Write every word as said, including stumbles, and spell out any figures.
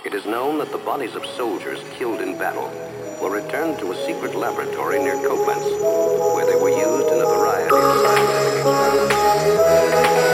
It is known that the bodies of soldiers killed in battle were returned to a secret laboratory near Koblenz, where they were used in a variety of scientific experiments.